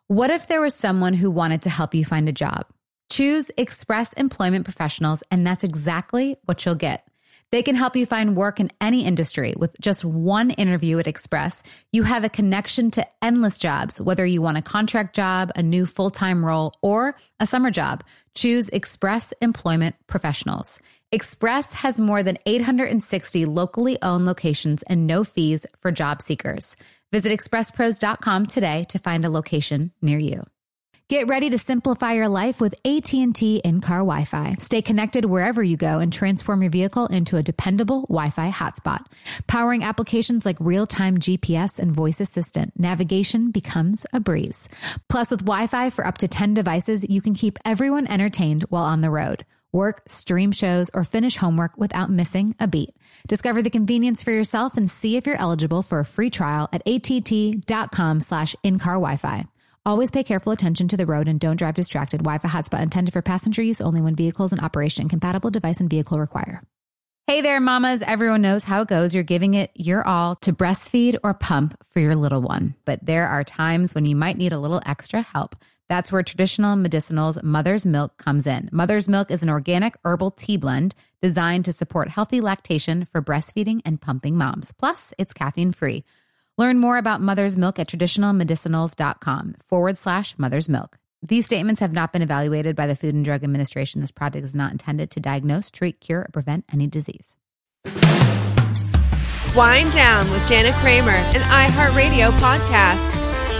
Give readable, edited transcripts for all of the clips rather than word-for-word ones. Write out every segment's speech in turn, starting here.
What if there was someone who wanted to help you find a job? Choose Express Employment Professionals, and that's exactly what you'll get. They can help you find work in any industry. With just one interview at Express, you have a connection to endless jobs, whether you want a contract job, a new full-time role, or a summer job. Choose Express Employment Professionals. Express has more than 860 locally owned locations and no fees for job seekers. Visit expresspros.com today to find a location near you. Get ready to simplify your life with AT&T in-car Wi-Fi. Stay connected wherever you go and transform your vehicle into a dependable Wi-Fi hotspot. Powering applications like real-time GPS and voice assistant, navigation becomes a breeze. Plus, with Wi-Fi for up to 10 devices, you can keep everyone entertained while on the road. Work, stream shows, or finish homework without missing a beat. Discover the convenience for yourself and see if you're eligible for a free trial at att.com/in-car Wi-Fi. Always pay careful attention to the road and don't drive distracted. Wi-Fi hotspot intended for passenger use only when vehicles in operation. Compatible device and vehicle require. Hey there, mamas. Everyone knows how it goes. You're giving it your all to breastfeed or pump for your little one. But there are times when you might need a little extra help. That's where Traditional Medicinals Mother's Milk comes in. Mother's Milk is an organic herbal tea blend designed to support healthy lactation for breastfeeding and pumping moms. Plus, it's caffeine-free. Learn more about Mother's Milk at traditionalmedicinals.com/Mother's Milk. These statements have not been evaluated by the Food and Drug Administration. This product is not intended to diagnose, treat, cure, or prevent any disease. Wind Down with Jana Kramer, an iHeartRadio podcast.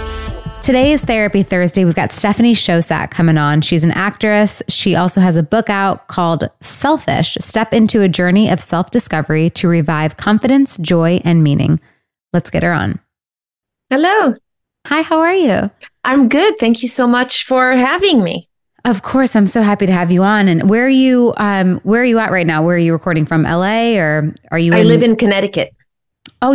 Today is Therapy Thursday. We've got Stephanie Shostak coming on. She's an actress. She also has a book out called Selfish, Step into a Journey of Self-Discovery to Revive Confidence, Joy, and Meaning. Let's get her on. Hello. Hi, how are you? I'm good. Thank you so much for having me. Of course, I'm so happy to have you on. And where are you at right now? Where are you recording from? LA or are you I live in Connecticut. Oh,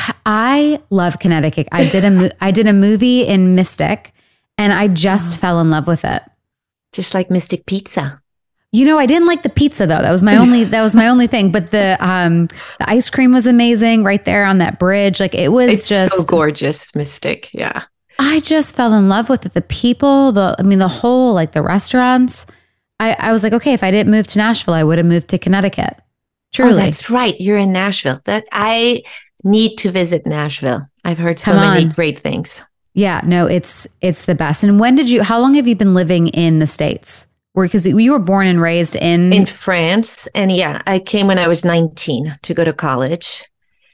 I love Connecticut. I did a movie in Mystic and I just fell in love with it. Just like Mystic Pizza. You know, I didn't like the pizza though. That was my only thing. But the ice cream was amazing right there on that bridge. Like it's just so gorgeous, Mystic. Yeah. I just fell in love with it. The people, the whole, like the restaurants. I was like, okay, if I didn't move to Nashville, I would have moved to Connecticut. Truly. Oh, that's right. You're in Nashville. That I need to visit Nashville. I've heard so many great things. Yeah, no, it's the best. And how long have you been living in the States? Because you were born and raised in France. And yeah, I came when I was 19 to go to college.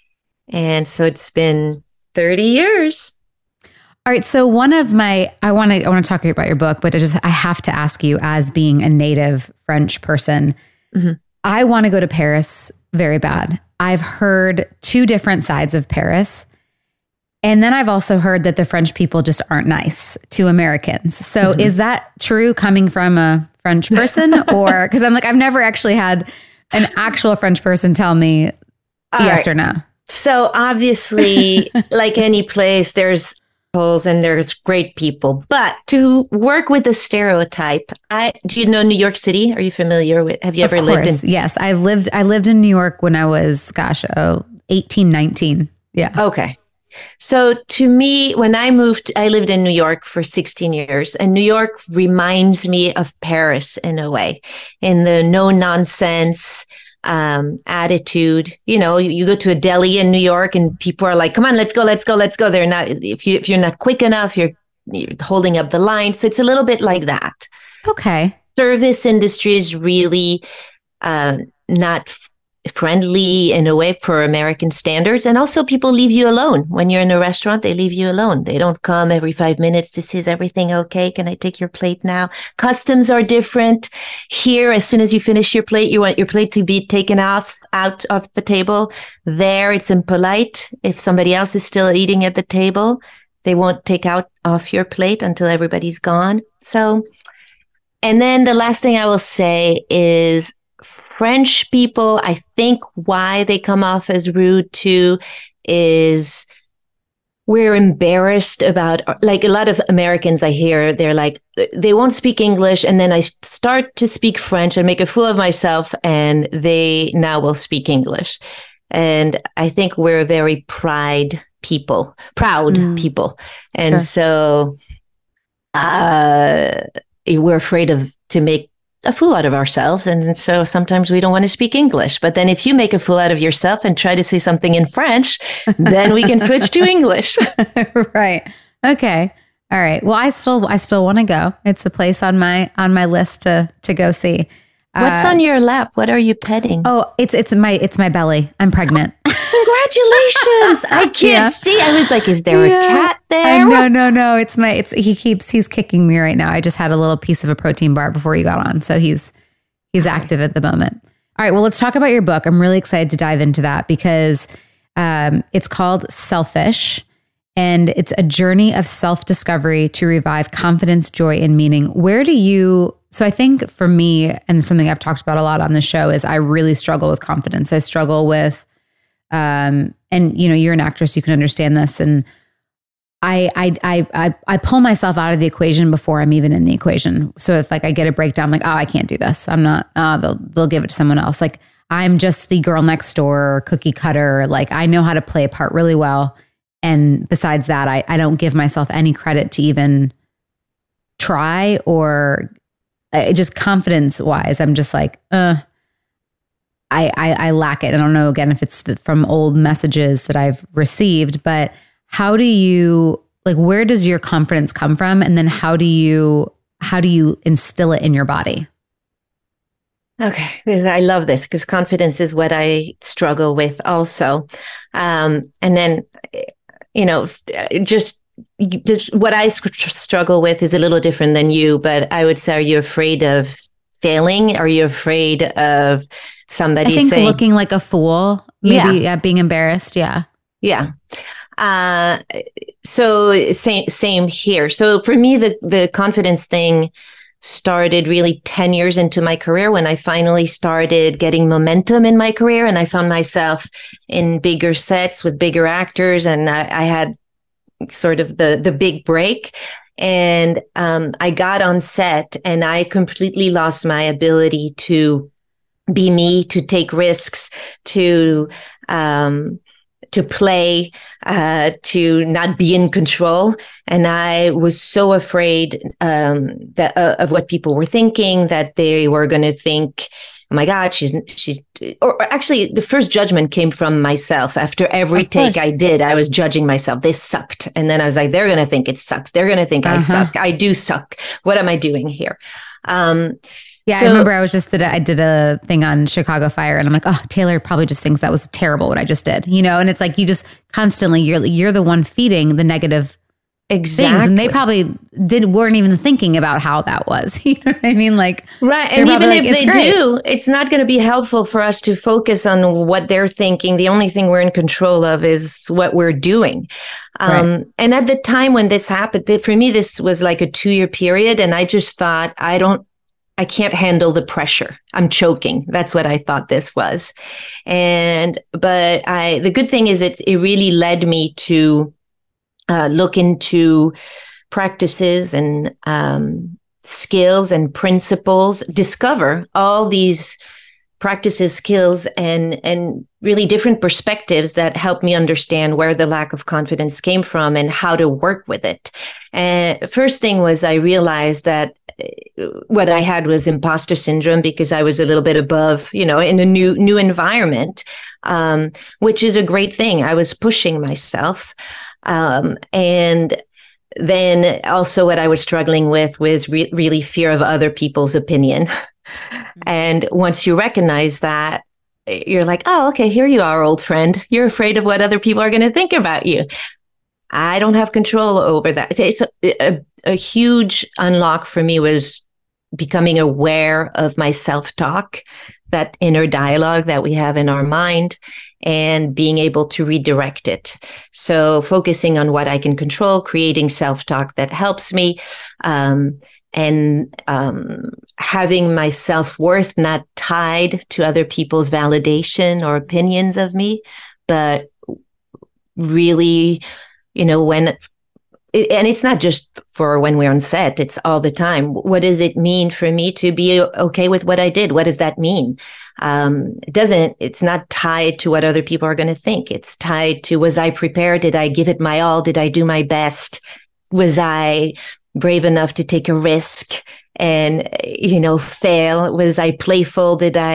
And so it's been 30 years. All right. So I want to talk about your book, but I have to ask you, as being a native French person, mm-hmm. I want to go to Paris very bad. I've heard two different sides of Paris. And then I've also heard that the French people just aren't nice to Americans. So mm-hmm. Is that true coming from a French person? Or because I've never actually had an actual French person tell me yes or no. So obviously, like any place, there's holes and there's great people. But to work with the stereotype, do you know New York City? Are you familiar with? Have you ever lived in? Yes, I lived in New York when I was 18, 19. Yeah. Okay. So to me, when I moved, I lived in New York for 16 years, and New York reminds me of Paris in a way, in the no nonsense attitude. You know, you go to a deli in New York and people are like, come on, let's go. They're not, if you're not quick enough, you're holding up the line. So it's a little bit like that. Okay. Service industry is really not friendly in a way for American standards. And also people leave you alone. When you're in a restaurant, they leave you alone. They don't come every 5 minutes to say, is everything okay? Can I take your plate now? Customs are different. Here, as soon as you finish your plate, you want your plate to be taken out of the table. There, it's impolite. If somebody else is still eating at the table, they won't take off your plate until everybody's gone. So, and then the last thing I will say is French people, I think why they come off as rude too is we're embarrassed about, like a lot of Americans I hear, they're like, they won't speak English. And then I start to speak French and make a fool of myself and they now will speak English. And I think we're very proud people. And so uh, we're afraid of to make a fool out of ourselves. And so sometimes we don't want to speak English. But then if you make a fool out of yourself and try to say something in French, then we can switch to English. Right. Okay. All right. Well, I still want to go. It's a place on my list to go see. What's on your lap? What are you petting? Oh, it's my belly. I'm pregnant. Congratulations. I can't see. I was like, is there a cat there? No. He's kicking me right now. I just had a little piece of a protein bar before you got on. So he's active at the moment. All right. Well, let's talk about your book. I'm really excited to dive into that because it's called Selfish. And it's a journey of self-discovery to revive confidence, joy, and meaning. So I think for me, and something I've talked about a lot on the show, is I really struggle with confidence. I struggle with, and you're an actress, you can understand this. And I pull myself out of the equation before I'm even in the equation. So if I get a breakdown, like, oh, I can't do this. I'm not, they'll give it to someone else. Like I'm just the girl next door, cookie cutter. Like I know how to play a part really well. And besides that, I don't give myself any credit to even try or just confidence wise. I'm just like, I lack it. I don't know, again, if it's from old messages that I've received, but how do you, where does your confidence come from? And then how do you instill it in your body? Okay. I love this because confidence is what I struggle with also. And then, just what I struggle with is a little different than you, but I would say, are you afraid of failing? Are you afraid of somebody saying, looking like a fool, maybe being embarrassed? Yeah. Yeah. So same here. So for me, the confidence thing started really 10 years into my career when I finally started getting momentum in my career. And I found myself in bigger sets with bigger actors. And I had sort of the big break. And I got on set and I completely lost my ability to be me, to take risks, to play, to not be in control. And I was so afraid that of what people were thinking, that they were going to think, oh my God, she's, or actually the first judgment came from myself. After every take I did, I was judging myself. This sucked. And then I was like, they're going to think it sucks. They're going to think I suck. I do suck. What am I doing here? I remember I did a thing on Chicago Fire and I'm like, oh, Taylor probably just thinks that was terrible what I just did, and it's like, you just constantly, you're the one feeding the negative things. And they probably weren't even thinking about how that was. You know what I mean? Like, right. And even if they do, it's not going to be helpful for us to focus on what they're thinking. The only thing we're in control of is what we're doing. Right. And at the time when this happened, for me, this was like a 2-year period. And I just thought, I can't handle the pressure. I'm choking. That's what I thought this was. But the good thing is it really led me to look into practices and skills and principles, discover all these practices, skills, and really different perspectives that help me understand where the lack of confidence came from and how to work with it. And first thing was I realized that what I had was imposter syndrome because I was a little bit above, in a new environment, which is a great thing. I was pushing myself. And then also what I was struggling with was really fear of other people's opinion. And once you recognize that, you're like, oh, okay, here you are, old friend. You're afraid of what other people are going to think about you. I don't have control over that. So a huge unlock for me was becoming aware of my self-talk, that inner dialogue that we have in our mind, and being able to redirect it. So focusing on what I can control, creating self-talk that helps me, and having my self-worth not tied to other people's validation or opinions of me, but really, and it's not just for when we're on set, it's all the time. What does it mean for me to be okay with what I did? What does that mean? It's not tied to what other people are going to think. It's tied to, was I prepared? Did I give it my all? Did I do my best? Was I brave enough to take a risk and, fail? Was I playful?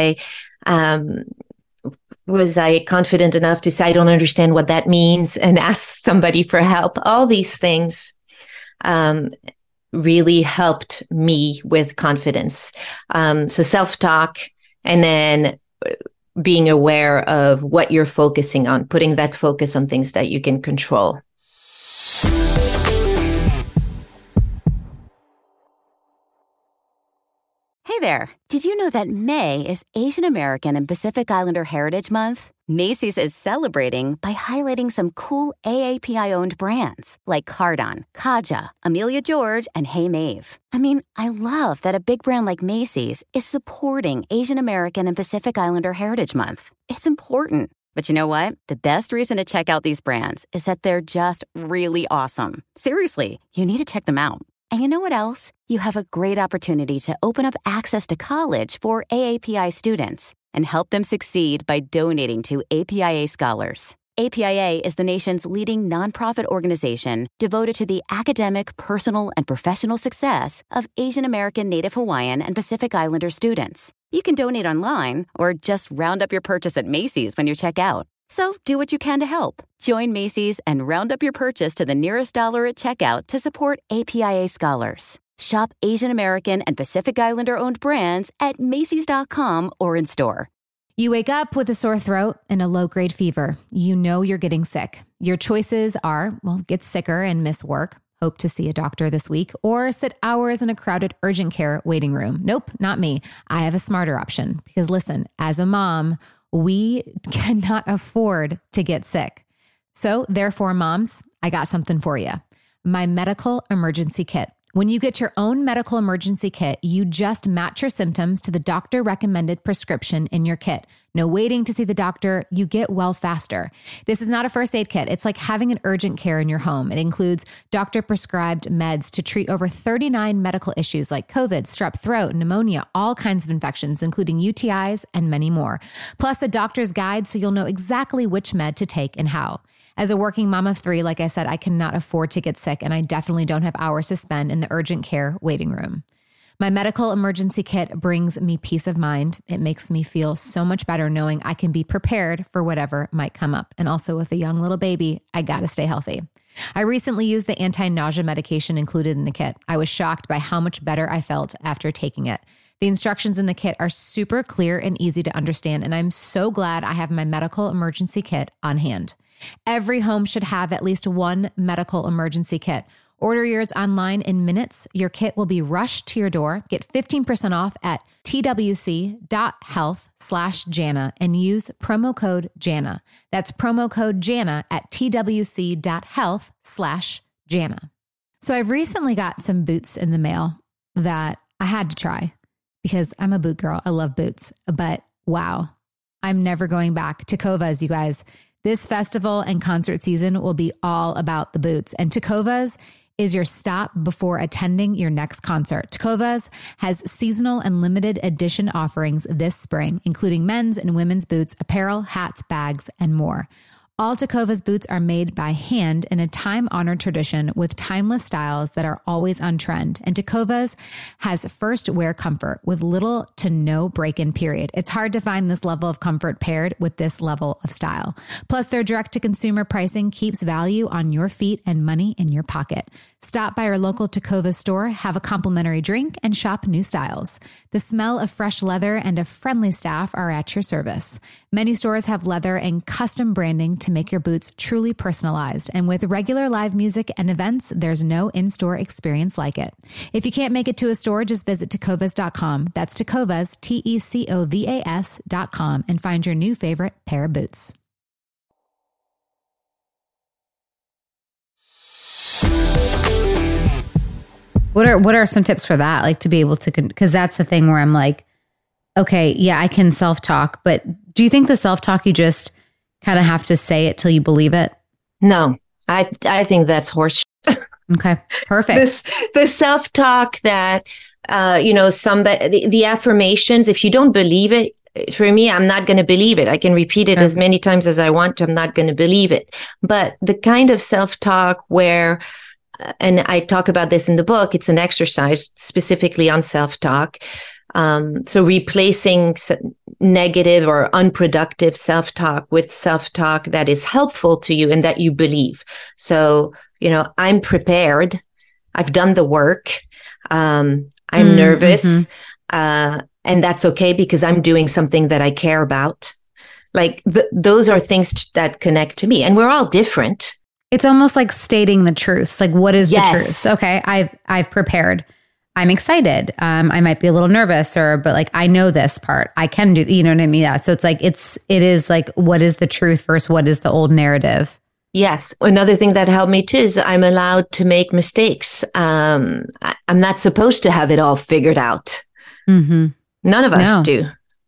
Was I confident enough to say, I don't understand what that means, and ask somebody for help? All these things really helped me with confidence. So self-talk, and then being aware of what you're focusing on, putting that focus on things that you can control. Hey there. Did you know that May is Asian American and Pacific Islander Heritage Month? Macy's is celebrating by highlighting some cool AAPI-owned brands like Cardon, Kaja, Amelia George, and Hey Mave. I mean, I love that a big brand like Macy's is supporting Asian American and Pacific Islander Heritage Month. It's important. But you know what? The best reason to check out these brands is that they're just really awesome. Seriously, you need to check them out. And you know what else? You have a great opportunity to open up access to college for AAPI students and help them succeed by donating to APIA Scholars. APIA is the nation's leading nonprofit organization devoted to the academic, personal, and professional success of Asian American, Native Hawaiian, and Pacific Islander students. You can donate online or just round up your purchase at Macy's when you check out. So do what you can to help. Join Macy's and round up your purchase to the nearest dollar at checkout to support APIA Scholars. Shop Asian American and Pacific Islander-owned brands at Macys.com or in store. You wake up with a sore throat and a low-grade fever. You know you're getting sick. Your choices are, get sicker and miss work, hope to see a doctor this week, or sit hours in a crowded urgent care waiting room. Nope, not me. I have a smarter option. Because listen, as a mom, we cannot afford to get sick. So therefore, moms, I got something for you. My medical emergency kit. When you get your own medical emergency kit, you just match your symptoms to the doctor-recommended prescription in your kit. No waiting to see the doctor. You get well faster. This is not a first aid kit. It's like having an urgent care in your home. It includes doctor-prescribed meds to treat over 39 medical issues like COVID, strep throat, pneumonia, all kinds of infections, including UTIs and many more. Plus a doctor's guide so you'll know exactly which med to take and how. As a working mom of 3, like I said, I cannot afford to get sick, and I definitely don't have hours to spend in the urgent care waiting room. My medical emergency kit brings me peace of mind. It makes me feel so much better knowing I can be prepared for whatever might come up. And also with a young little baby, I gotta stay healthy. I recently used the anti-nausea medication included in the kit. I was shocked by how much better I felt after taking it. The instructions in the kit are super clear and easy to understand, and I'm so glad I have my medical emergency kit on hand. Every home should have at least one medical emergency kit. Order yours online in minutes. Your kit will be rushed to your door. Get 15% off at twc.health/Jana and use promo code Jana. That's promo code Jana at twc.health/Jana. So I've recently got some boots in the mail that I had to try because I'm a boot girl. I love boots, but wow, I'm never going back. Tecovas, you guys. This festival and concert season will be all about the boots, and Tecovas is your stop before attending your next concert. Tecovas has seasonal and limited edition offerings this spring, including men's and women's boots, apparel, hats, bags, and more. All Tecovas boots are made by hand in a time-honored tradition with timeless styles that are always on trend. And Tecovas has first wear comfort with little to no break-in period. It's hard to find this level of comfort paired with this level of style. Plus, their direct-to-consumer pricing keeps value on your feet and money in your pocket. Stop by our local Tecovas store, have a complimentary drink, and shop new styles. The smell of fresh leather and a friendly staff are at your service. Many stores have leather and custom branding to make your boots truly personalized. And with regular live music and events, there's no in-store experience like it. If you can't make it to a store, just visit tecovas.com. That's Tecovas, Tecovas.com, and find your new favorite pair of boots. What are some tips for that? Like to be able to, because that's the thing where I'm like, okay, yeah, I can self-talk, but do you think the self-talk, you just kind of have to say it till you believe it? No, I think that's horse. Okay, perfect. The self-talk that, somebody, the affirmations, if you don't believe it, for me, I'm not going to believe it. I can repeat it as many times as I want to. I'm not going to believe it. But the kind of self-talk where and I talk about this in the book, it's an exercise specifically on self-talk. So replacing negative or unproductive self-talk with self-talk that is helpful to you and that you believe. So, I'm prepared. I've done the work. I'm nervous. And that's okay because I'm doing something that I care about. Like those are things that connect to me, and we're all different. It's almost like stating the truths. Like, what is the truth? Okay, I've prepared. I'm excited. I might be a little nervous, but like I know this part. I can do. You know what I mean? Yeah. So it's like it is like, what is the truth versus what is the old narrative? Yes. Another thing that helped me too is I'm allowed to make mistakes. I'm not supposed to have it all figured out. Mm-hmm. None of us do.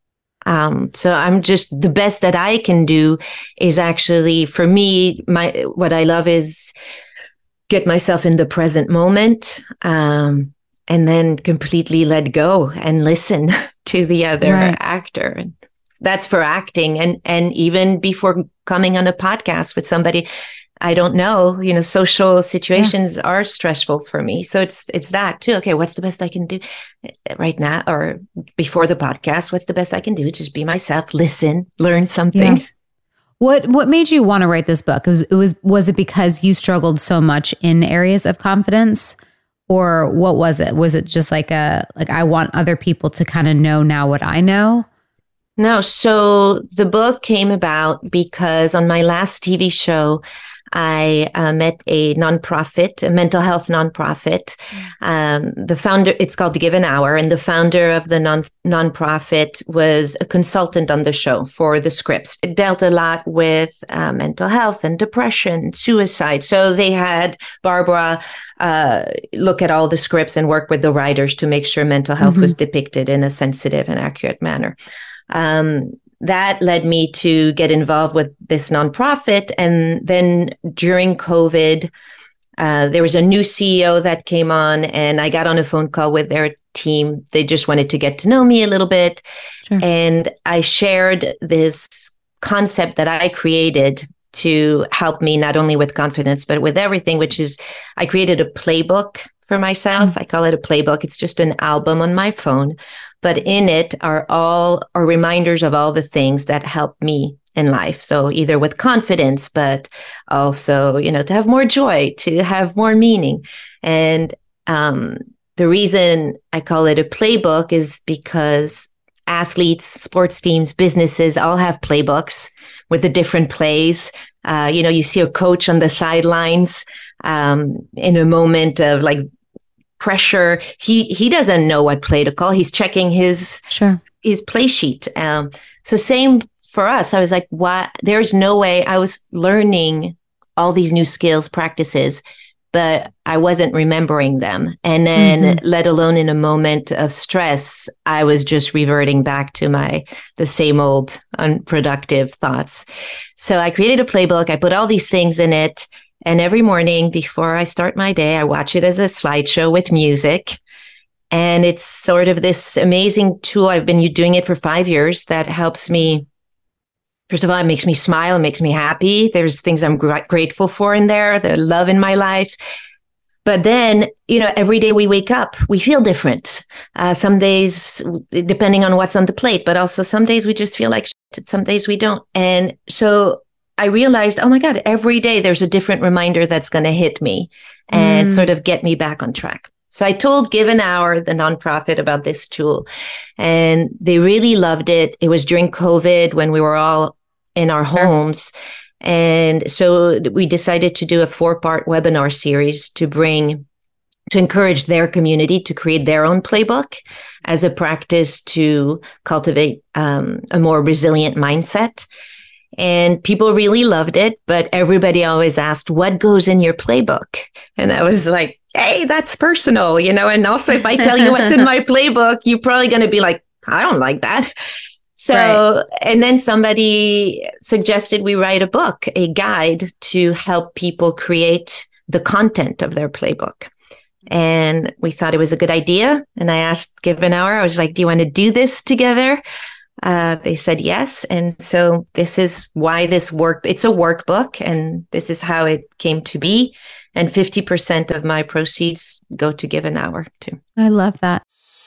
So I'm just, the best that I can do is actually, for me, what I love is get myself in the present moment, and then completely let go and listen to the other actor. And that's for acting. And even before coming on a podcast with somebody I don't know, social situations are stressful for me. So it's that too. Okay, what's the best I can do right now or before the podcast? What's the best I can do? Just be myself, listen, learn something. Yeah. What made you want to write this book? Was it because you struggled so much in areas of confidence, or what was it? Was it just like I want other people to kind of know now what I know? No. So the book came about because on my last TV show, I met a nonprofit, a mental health nonprofit. The founder, it's called The Given Hour, and the founder of the nonprofit was a consultant on the show for the scripts. It dealt a lot with mental health and depression, suicide. So they had Barbara look at all the scripts and work with the writers to make sure mental health was depicted in a sensitive and accurate manner. That led me to get involved with this nonprofit. And then during COVID, there was a new CEO that came on, and I got on a phone call with their team. They just wanted to get to know me a little bit. Sure. And I shared this concept that I created to help me not only with confidence, but with everything, which is I created a playbook for myself. I call it a playbook. It's just an album on my phone. But in it are reminders of all the things that help me in life. So either with confidence, but also, to have more joy, to have more meaning. And the reason I call it a playbook is because athletes, sports teams, businesses all have playbooks with the different plays. You see a coach on the sidelines in a moment of like pressure. He doesn't know what play to call. He's checking his play sheet. So same for us. I was like, what? There's no way. I was learning all these new skills, practices, but I wasn't remembering them. And then let alone in a moment of stress, I was just reverting back to the same old unproductive thoughts. So I created a playbook. I put all these things in it. And every morning before I start my day, I watch it as a slideshow with music. And it's sort of this amazing tool. I've been doing it for 5 years that helps me. First of all, it makes me smile, it makes me happy. There's things I'm grateful for in there, the love in my life. But then, every day we wake up, we feel different. Some days, depending on what's on the plate, but also some days we just feel like shit. Some days we don't. And so I realized, oh my God, every day there's a different reminder that's going to hit me and sort of get me back on track. So I told Given Hour, the nonprofit, about this tool, and they really loved it. It was during COVID when we were all in our homes. And so we decided to do a 4-part webinar series to encourage their community to create their own playbook as a practice to cultivate a more resilient mindset. And people really loved it, but everybody always asked, what goes in your playbook? And I was like, hey, that's personal, and also if I tell you what's in my playbook, you're probably going to be like, I don't like that. So, And then somebody suggested we write a book, a guide to help people create the content of their playbook. And we thought it was a good idea. And I asked Given Hour, I was like, do you want to do this together? They said yes. And so this is why this worked. It's a workbook, and this is how it came to be. And 50% of my proceeds go to Give an Hour too. I love that.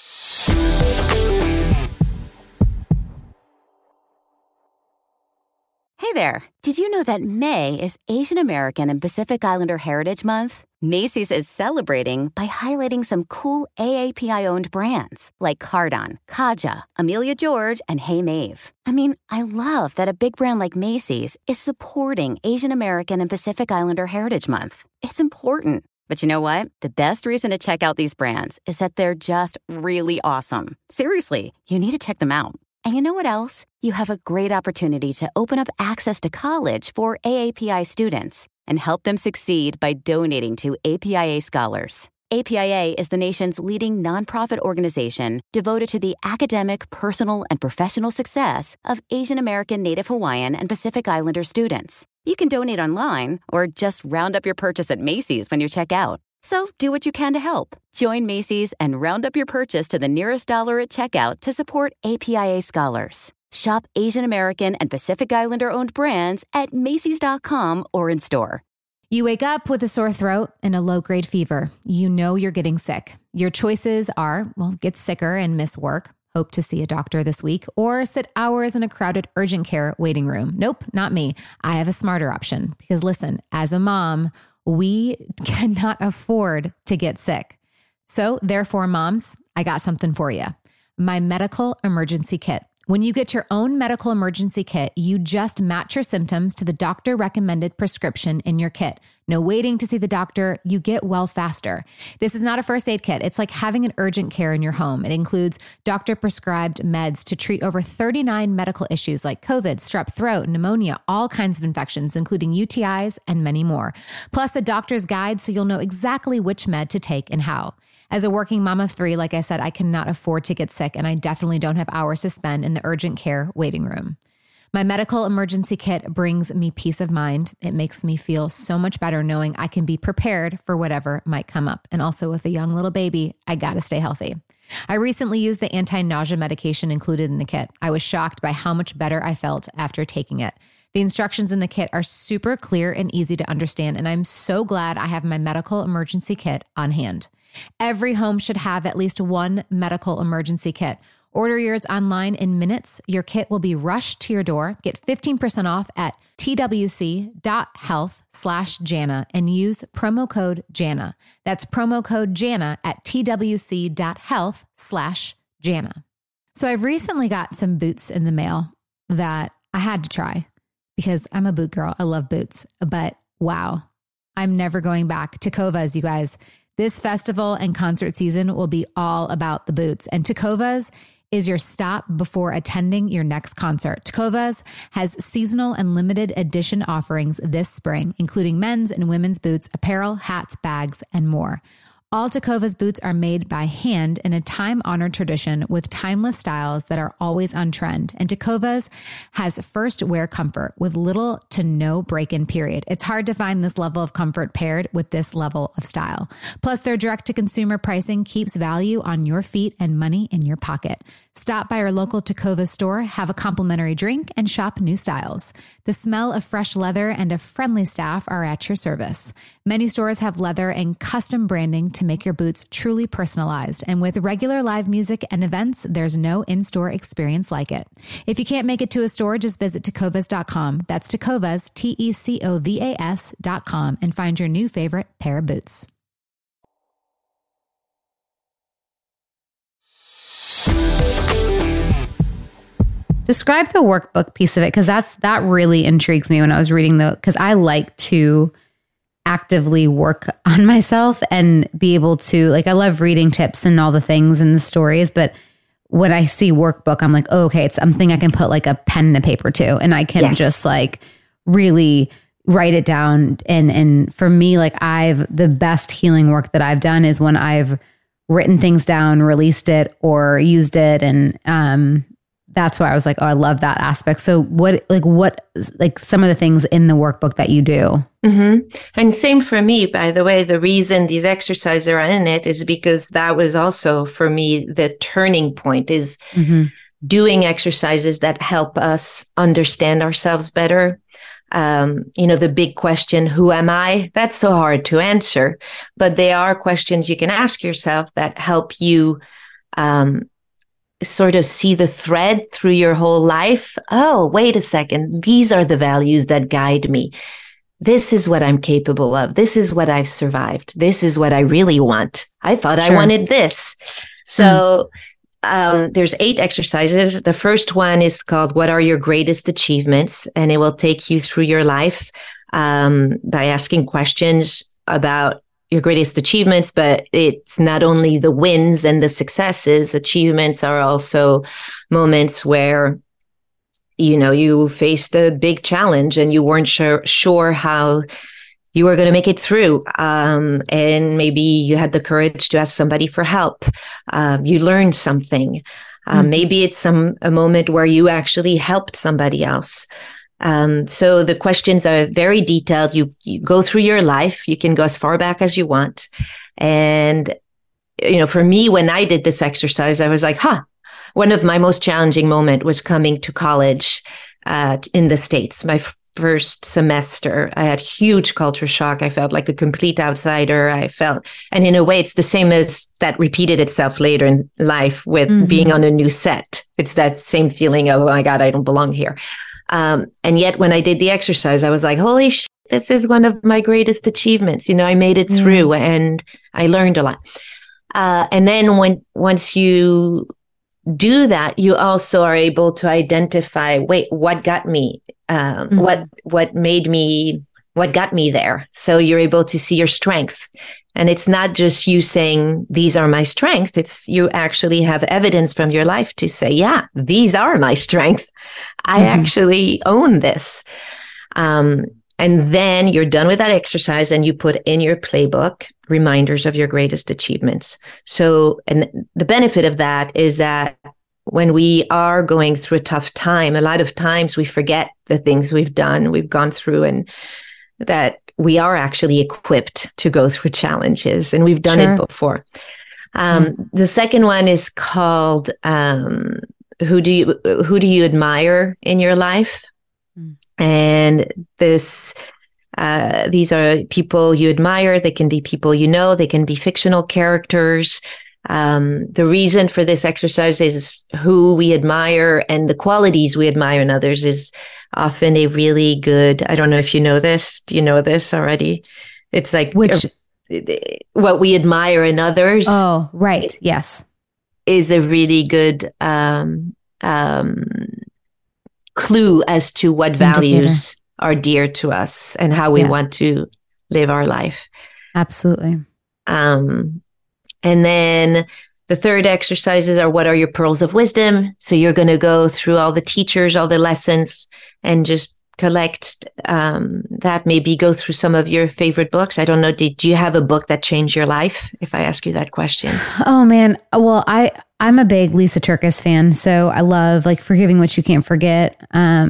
Hey there. Did you know that May is Asian American and Pacific Islander Heritage Month? Macy's is celebrating by highlighting some cool AAPI-owned brands like Cardon, Kaja, Amelia George, and Hey Mave. I mean, I love that a big brand like Macy's is supporting Asian American and Pacific Islander Heritage Month. It's important. But you know what? The best reason to check out these brands is that they're just really awesome. Seriously, you need to check them out. And you know what else? You have a great opportunity to open up access to college for AAPI students and help them succeed by donating to APIA Scholars. APIA is the nation's leading nonprofit organization devoted to the academic, personal, and professional success of Asian American, Native Hawaiian, and Pacific Islander students. You can donate online or just round up your purchase at Macy's when you check out. So do what you can to help. Join Macy's and round up your purchase to the nearest dollar at checkout to support APIA Scholars. Shop Asian American and Pacific Islander-owned brands at Macy's.com or in store. You wake up with a sore throat and a low-grade fever. You know you're getting sick. Your choices are, well, get sicker and miss work, hope to see a doctor this week, or sit hours in a crowded urgent care waiting room. Nope, not me. I have a smarter option because listen, as a mom, we cannot afford to get sick. So therefore, moms, I got something for you. My medical emergency kit. When you get your own medical emergency kit, you just match your symptoms to the doctor-recommended prescription in your kit. No waiting to see the doctor. You get well faster. This is not a first aid kit. It's like having an urgent care in your home. It includes doctor-prescribed meds to treat over 39 medical issues like COVID, strep throat, pneumonia, all kinds of infections, including UTIs and many more. Plus a doctor's guide so you'll know exactly which med to take and how. As a working mom of 3, like I said, I cannot afford to get sick, and I definitely don't have hours to spend in the urgent care waiting room. My medical emergency kit brings me peace of mind. It makes me feel so much better knowing I can be prepared for whatever might come up. And also with a young little baby, I got to stay healthy. I recently used the anti-nausea medication included in the kit. I was shocked by how much better I felt after taking it. The instructions in the kit are super clear and easy to understand, and I'm so glad I have my medical emergency kit on hand. Every home should have at least one medical emergency kit. Order yours online in minutes. Your kit will be rushed to your door. Get 15% off at twc.health/Jana and use promo code Jana. That's promo code Jana at twc.health/Jana. So I've recently got some boots in the mail that I had to try because I'm a boot girl. I love boots, but wow, I'm never going back. Tecovas, you guys. This festival and concert season will be all about the boots, and Tecovas is your stop before attending your next concert. Tecovas has seasonal and limited edition offerings this spring, including men's and women's boots, apparel, hats, bags, and more. All Tecovas boots are made by hand in a time-honored tradition with timeless styles that are always on trend. And Tecovas has first wear comfort with little to no break-in period. It's hard to find this level of comfort paired with this level of style. Plus, their direct-to-consumer pricing keeps value on your feet and money in your pocket. Stop by our local Tecovas store, have a complimentary drink, and shop new styles. The smell of fresh leather and a friendly staff are at your service. Many stores have leather and custom branding to make your boots truly personalized. And with regular live music and events, there's no in-store experience like it. If you can't make it to a store, just visit tecovas.com. That's Tecovas, Tecovas.com, and find your new favorite pair of boots. Describe the workbook piece of it, because that really intrigues me when I was reading because I like to actively work on myself and be able to, like, I love reading tips and all the things and the stories, but when I see workbook, I'm like, oh, okay, it's something I can put like a pen and a paper to, and I can just like really write it down. And for me, like the best healing work that I've done is when I've written things down, released it, or used it. And that's why I was like, oh, I love that aspect. So what some of the things in the workbook that you do? Mm-hmm. And same for me, by the way. The reason these exercises are in it is because that was also for me the turning point, is doing exercises that help us understand ourselves better, The big question, who am I? That's so hard to answer, but they are questions you can ask yourself that help you sort of see the thread through your whole life. Oh, wait a second. These are the values that guide me. This is what I'm capable of. This is what I've survived. This is what I really want. I thought I wanted this. So there's 8 exercises. The first one is called What Are Your Greatest Achievements? And it will take you through your life by asking questions about your greatest achievements, but it's not only the wins and the successes. Achievements are also moments where, you faced a big challenge and you weren't sure how you were going to make it through. And maybe you had the courage to ask somebody for help. You learned something. Maybe it's a moment where you actually helped somebody else. So the questions are very detailed. You go through your life. You can go as far back as you want. And, for me, when I did this exercise, I was like, one of my most challenging moments was coming to college in the States. My first semester, I had huge culture shock. I felt like a complete outsider. And in a way, it's the same as that repeated itself later in life with being on a new set. It's that same feeling of, oh my God, I don't belong here. And yet when I did the exercise, I was like, holy shit, this is one of my greatest achievements. I made it through and I learned a lot. And then once you do that, you also are able to identify, what got me? What got me there? So you're able to see your strength. And it's not just you saying, these are my strength. It's you actually have evidence from your life to say, yeah, these are my strength. I actually own this. And then you're done with that exercise and you put in your playbook reminders of your greatest achievements. So, and the benefit of that is that when we are going through a tough time, a lot of times we forget the things we've gone through, and that we are actually equipped to go through challenges, and we've done it before. The second one is called who do you admire in your life? And these are people you admire. They can be people they can be fictional characters. The reason for this exercise is who we admire and the qualities we admire in others is often a really good, I don't know if you know this. Do you know this already? It's like what we admire in others. Oh, right. Yes. Is a really good clue as to what values are dear to us and how we want to live our life. Absolutely. And then the third exercises are what are your pearls of wisdom? So you're going to go through all the teachers, all the lessons, and just collect that. Maybe go through some of your favorite books. I don't know. Did you have a book that changed your life? If I ask you that question. Oh man. Well, I'm a big Lisa Turkis fan, so I love like Forgiving What You Can't Forget.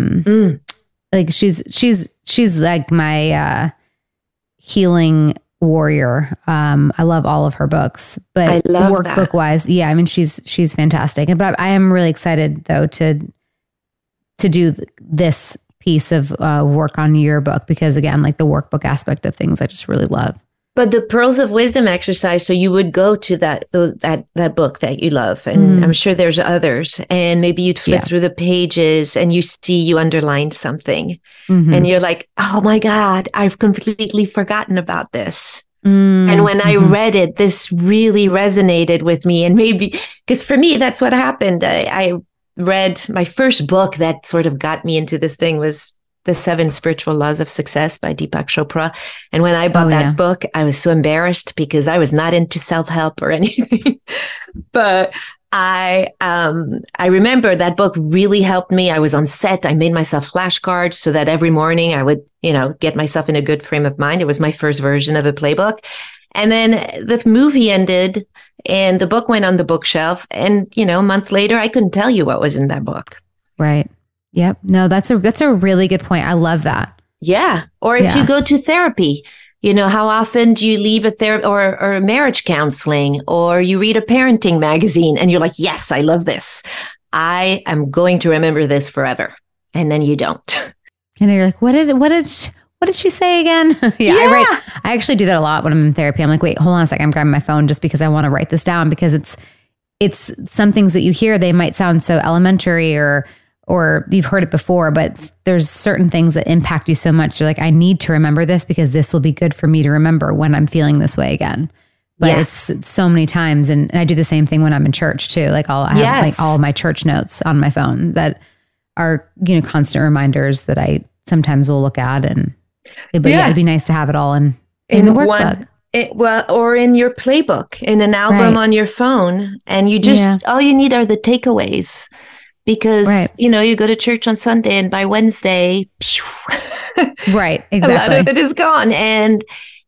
Like she's like my healing warrior. I love all of her books, but workbook wise, I mean, she's fantastic. But I am really excited though to do this piece of work on your book, because again, like the workbook aspect of things, I just really love. But the Pearls of Wisdom exercise, so you would go to that book that you love, and I'm sure there's others, and maybe you'd flip through the pages and you underlined something, and you're like, oh my God, I've completely forgotten about this. And when I read it, this really resonated with me, and maybe because for me that's what happened. I read my first book that sort of got me into this thing was The 7 Spiritual Laws of Success by Deepak Chopra. And when I bought that book, I was so embarrassed because I was not into self-help or anything. But I remember that book really helped me. I was on set. I made myself flashcards so that every morning I would, get myself in a good frame of mind. It was my first version of a playbook. And then the movie ended and the book went on the bookshelf. And, a month later, I couldn't tell you what was in that book. Right. Yep. No, that's a really good point. I love that. Yeah. Or if you go to therapy, how often do you leave a therapy or marriage counseling, or you read a parenting magazine and you're like, yes, I love this. I am going to remember this forever. And then you don't. And you're like, what did she say again? I actually do that a lot when I'm in therapy. I'm like, wait, hold on a second. I'm grabbing my phone just because I want to write this down, because it's some things that you hear, they might sound so elementary or you've heard it before, but there's certain things that impact you so much. You're like, I need to remember this because this will be good for me to remember when I'm feeling this way again. But it's so many times. And I do the same thing when I'm in church too. Like I have like all of my church notes on my phone that are, constant reminders that I sometimes will look at. But it'd be nice to have it all in the workbook. Or in your playbook, in an album on your phone. And you just, all you need are the takeaways. Because, you go to church on Sunday and by Wednesday, right, exactly, a lot of it is gone. And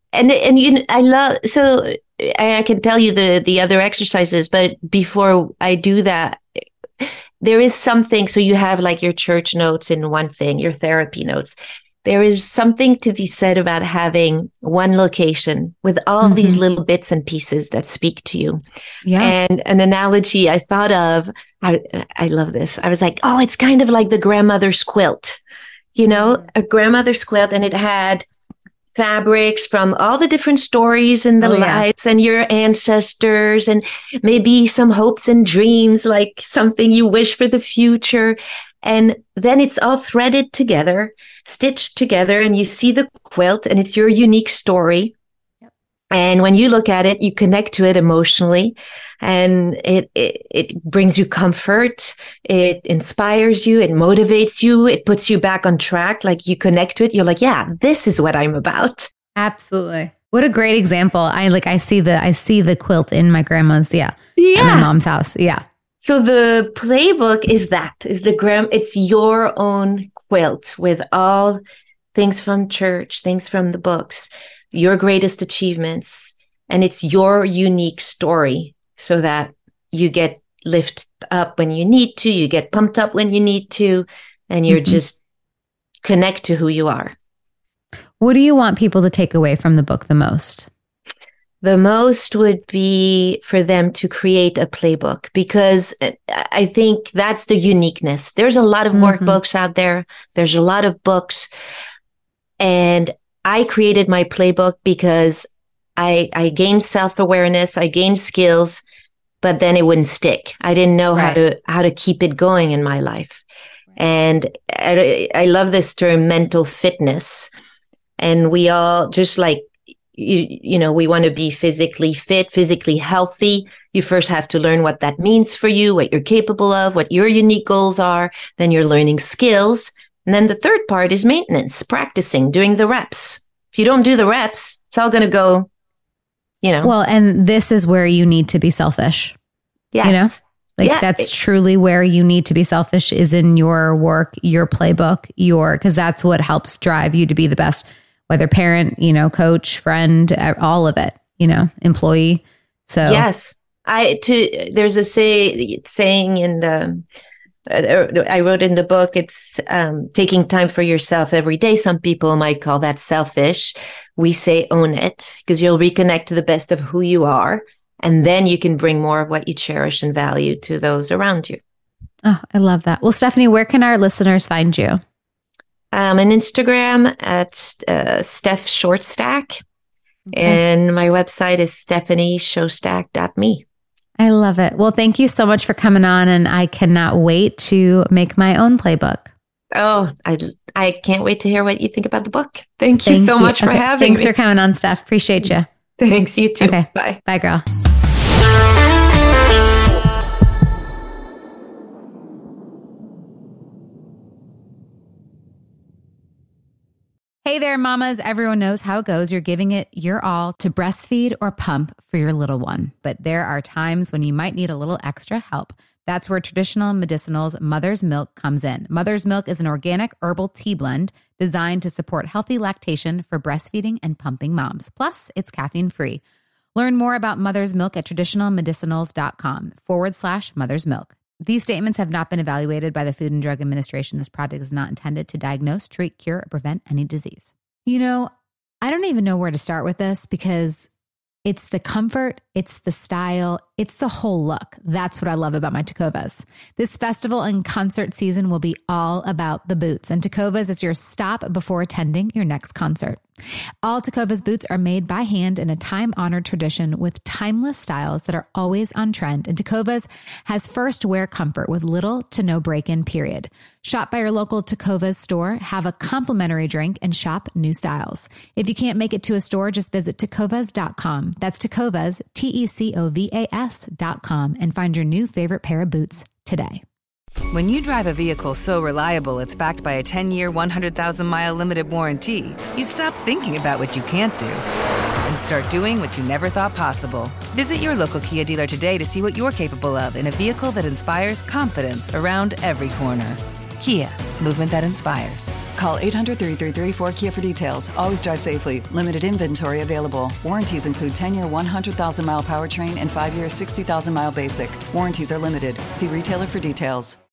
I can tell you the other exercises, but before I do that, there is something. So you have like your church notes in one thing, your therapy notes. There is something to be said about having one location with all these little bits and pieces that speak to you. Yeah. And an analogy I thought of, I love this. I was like, oh, it's kind of like the grandmother's quilt, a grandmother's quilt, and it had fabrics from all the different stories and the lives and your ancestors, and maybe some hopes and dreams, like something you wish for the future. And then it's all threaded together, stitched together, and you see the quilt and it's your unique story. Yep. And when you look at it, you connect to it emotionally, and it brings you comfort. It inspires you. It motivates you. It puts you back on track. Like you connect to it. You're like, yeah, this is what I'm about. Absolutely. What a great example. I see the quilt in my grandma's. Yeah. At my mom's house. Yeah. So the playbook it's your own quilt with all things from church, things from the books, your greatest achievements, and it's your unique story so that you get lifted up when you need to, you get pumped up when you need to, and you're just connect to who you are. What do you want people to take away from the book the most? The most would be for them to create a playbook, because I think that's the uniqueness. There's a lot of workbooks out there. There's a lot of books. And I created my playbook because I gained self-awareness, I gained skills, but then it wouldn't stick. I didn't know how to keep it going in my life. And I love this term, mental fitness. And we all, just like, we want to be physically fit, physically healthy. You first have to learn what that means for you, what you're capable of, what your unique goals are. Then you're learning skills. And then the third part is maintenance, practicing, doing the reps. If you don't do the reps, it's all going to go, Well, and this is where you need to be selfish. Yes. That's truly where you need to be selfish, is in your work, your playbook, because that's what helps drive you to be the best. Whether parent, coach, friend, all of it, employee. So yes, there's a saying in the I wrote in the book. It's taking time for yourself every day. Some people might call that selfish. We say own it, because you'll reconnect to the best of who you are, and then you can bring more of what you cherish and value to those around you. Oh, I love that. Well, Stephanie, where can our listeners find you? On Instagram at Steph Shortstack. Okay. And my website is stephanieshowstack.me. I love it. Well, thank you so much for coming on, and I cannot wait to make my own playbook. Oh, I can't wait to hear what you think about the book. Thank you so much for having me. Thanks for coming on, Steph. Appreciate you. Thanks, you too. Okay. Bye. Bye, girl. Hey there, mamas. Everyone knows how it goes. You're giving it your all to breastfeed or pump for your little one. But there are times when you might need a little extra help. That's where Traditional Medicinals Mother's Milk comes in. Mother's Milk is an organic herbal tea blend designed to support healthy lactation for breastfeeding and pumping moms. Plus, it's caffeine-free. Learn more about Mother's Milk at traditionalmedicinals.com/Mother's Milk. These statements have not been evaluated by the Food and Drug Administration. This product is not intended to diagnose, treat, cure, or prevent any disease. I don't even know where to start with this, because it's the comfort it's the style, it's the whole look. That's what I love about my Tecovas. This festival and concert season will be all about the boots, and Tecovas is your stop before attending your next concert. All Tecovas boots are made by hand in a time-honored tradition with timeless styles that are always on trend, and Tecovas has first wear comfort with little to no break-in period. Shop by your local Tecovas store, have a complimentary drink, and shop new styles. If you can't make it to a store, just visit tecovas.com. That's Tecovas, Tecovas.com, and find your new favorite pair of boots today. When you drive a vehicle so reliable it's backed by a 10-year, 100,000-mile limited warranty, you stop thinking about what you can't do and start doing what you never thought possible. Visit your local Kia dealer today to see what you're capable of in a vehicle that inspires confidence around every corner. Kia, movement that inspires. Call 800-333-4KIA for details. Always drive safely. Limited inventory available. Warranties include 10-year, 100,000-mile powertrain and 5-year, 60,000-mile basic. Warranties are limited. See retailer for details.